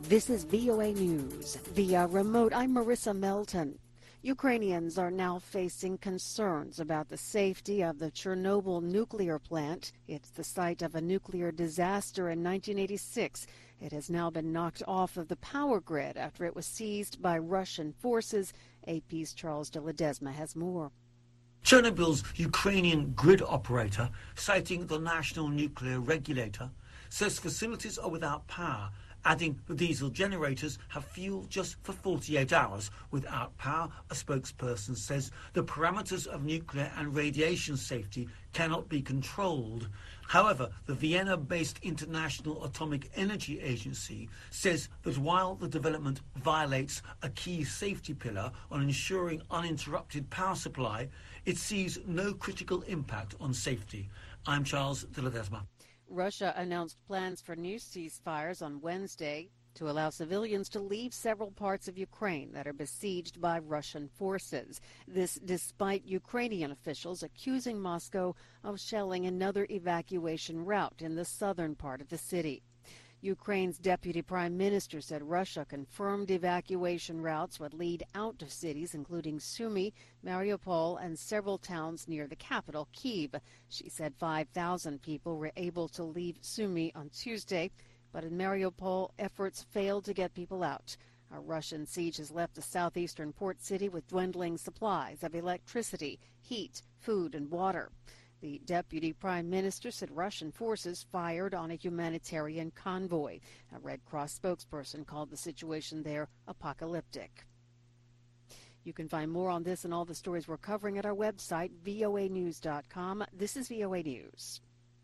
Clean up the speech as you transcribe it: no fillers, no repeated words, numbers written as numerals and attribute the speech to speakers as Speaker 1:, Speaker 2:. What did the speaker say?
Speaker 1: This is VOA News. Via remote, I'm Marissa Melton. Ukrainians are now facing concerns about the safety of the Chernobyl nuclear plant. It's the site of a nuclear disaster in 1986. It has now been knocked off of the power grid after it was seized by Russian forces. AP's Charles de Ledesma has more.
Speaker 2: Chernobyl's Ukrainian grid operator, citing the National Nuclear Regulator, says facilities are without power, adding the diesel generators have fuel just for 48 hours. Without power, a spokesperson says the parameters of nuclear and radiation safety cannot be controlled. However, the Vienna-based International Atomic Energy Agency says that while the development violates a key safety pillar on ensuring uninterrupted power supply, it sees no critical impact on safety. I'm Charles de Ledesma.
Speaker 1: Russia announced plans for new ceasefires on Wednesday to allow civilians to leave several parts of Ukraine that are besieged by Russian forces. This despite Ukrainian officials accusing Moscow of shelling another evacuation route in the southern part of the city. Ukraine's deputy prime minister said Russia confirmed evacuation routes would lead out of cities including Sumy, Mariupol, and several towns near the capital, Kyiv. She said 5,000 people were able to leave Sumy on Tuesday, but in Mariupol, efforts failed to get people out. A Russian siege has left the southeastern port city with dwindling supplies of electricity, heat, food, and water. The deputy prime minister said Russian forces fired on a humanitarian convoy. A Red Cross spokesperson called the situation there apocalyptic. You can find more on this and all the stories we're covering at our website, voanews.com. This is VOA News.